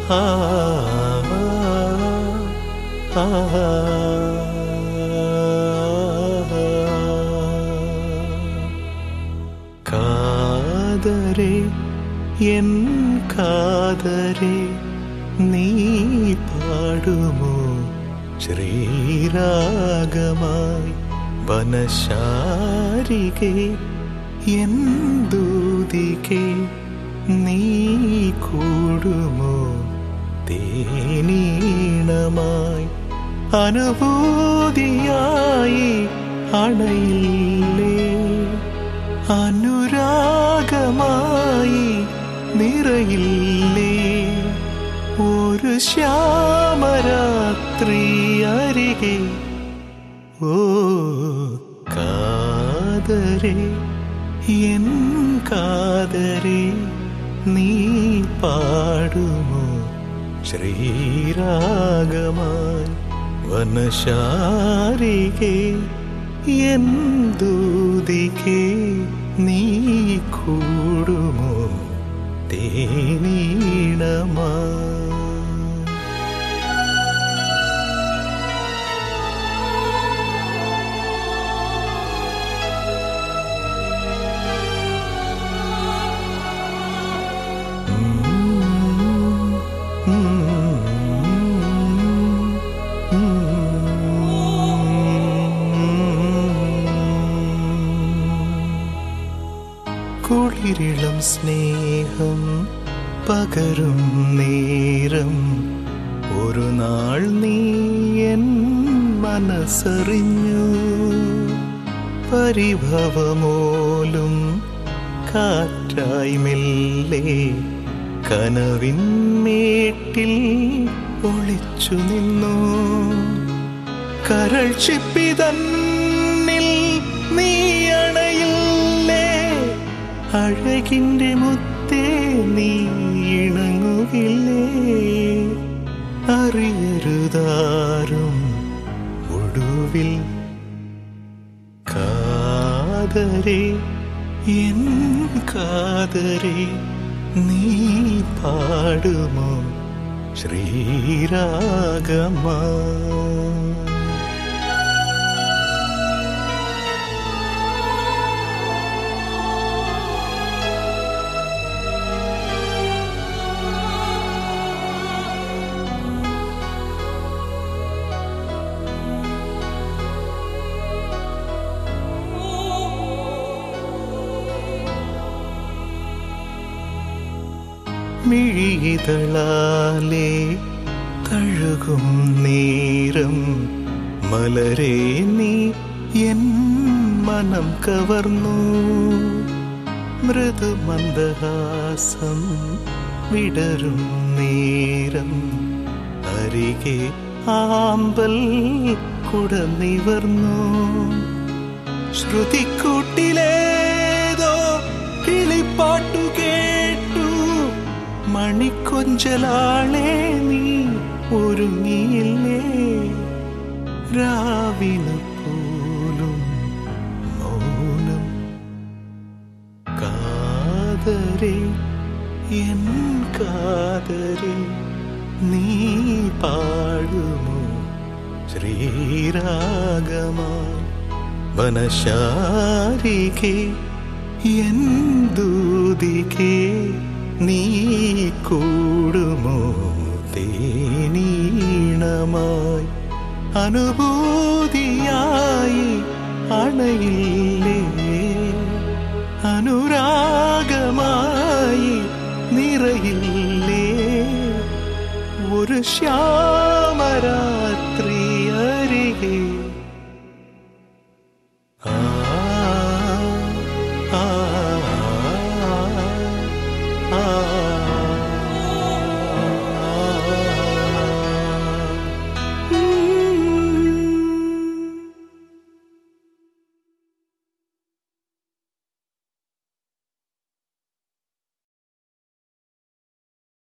ആ ആ കാതരേ എൻ കാതരേ നീ പാടുമോ ശ്രീരാഗമായി വനശാരികേ എൻ ദൂതികേ നീ കൂടുമോ തേനീണമായി അനുഭൂതിയായി അണയില്ലേ അനുരാഗമായി നിറയില്ലേ ഒരു ശ്യാമരാത്രി അരികെ ഓ കാതരേ എൻ കാതരേ നീ പാടുമോ ശ്രീരാഗമായി വനശാരികേ എൻ ദൂതികേ നീ കൂടുമോ തേനീണമായി കുളിരിളം സ്നേഹം പകരും നേരം ഒരു നാൾ നീ എൻ മനസ്സറിഞ്ഞു പരിഭവമോലും കാറ്റായി മെല്ലെ കനവിന്മേട്ടിൽ ഒളിച്ചു നിന്നു കരൾ ചിപ്പിതന്നിൽ നീ അണയില്ലേ അഴകിൻ്റെ മുത്തേ നീ ഇണങ്ങുകില്ലേ അറിയരുതാരും ഒടുവിൽ കാതരേ എൻ കാതരേ നീ പാടുമോ ശ്രീരാഗമായി മിഴിതളാലേ തഴുകും നേരം മലരേ നീ എൻ മനം കവർന്നു മൃദുമന്ദഹാസം വിടരും നേരം അരികെ ആമ്പൽ കുടനിവർന്നു ശ്രുതിക്കൂട്ടിലേതോ കിളിപ്പാട്ടു കേട്ടു മണിക്കൊഞ്ചലാളെ നീ ഒരുങ്ങിയില്ലേ രാവിനു പോലും മൗനം കാതരേ എൻ കാതരേ നീ പാടുമോ ശ്രീരാഗമായി വനശാരികേ എൻ ദൂതികേ നീ കൂടുമോ തേനീണമായി അനുഭൂതിയായി അണയില്ലേ അനുരാഗമായി നിറയില്ലേ ഒരു ശ്യാമരാത്രി അരികെ